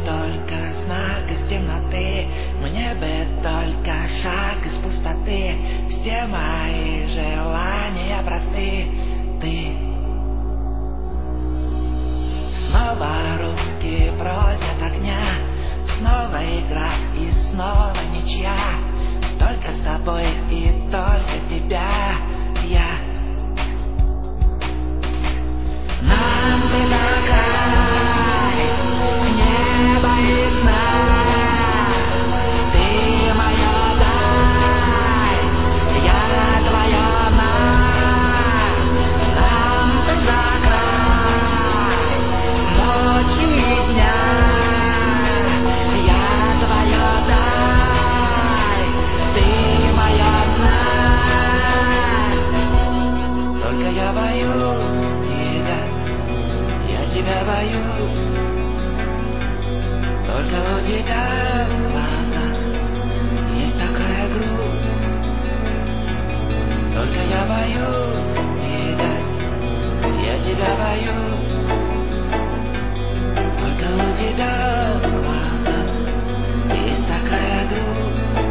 только знак из темноты, мне бы только шаг из пустоты. Все мои желания просты. Ты снова руки просят огня, снова игра и снова ничья. Только с тобой и только тебя я. Нам ты такая, небо и сна. Ты моя даль, я твоя ночь. Нам ты за край, ночи и дня. Я твоя даль, ты моя ночь. Только я боюсь тебя, я тебя боюсь. Только у тебя в глазах есть такая грусть. Только я боюсь тебя, я тебя боюсь. Только у тебя в глазах есть такая грусть.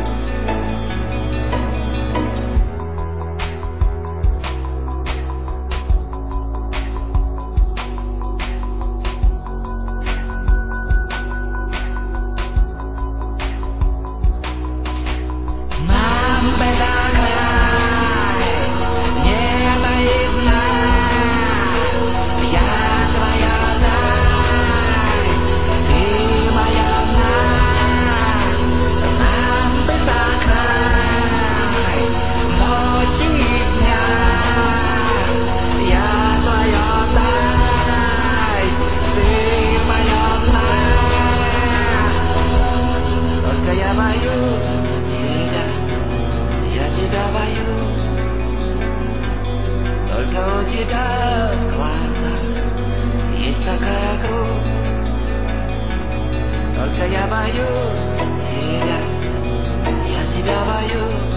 Только у тебя в глазах есть такая грусть. Только я боюсь тебя, я тебя боюсь.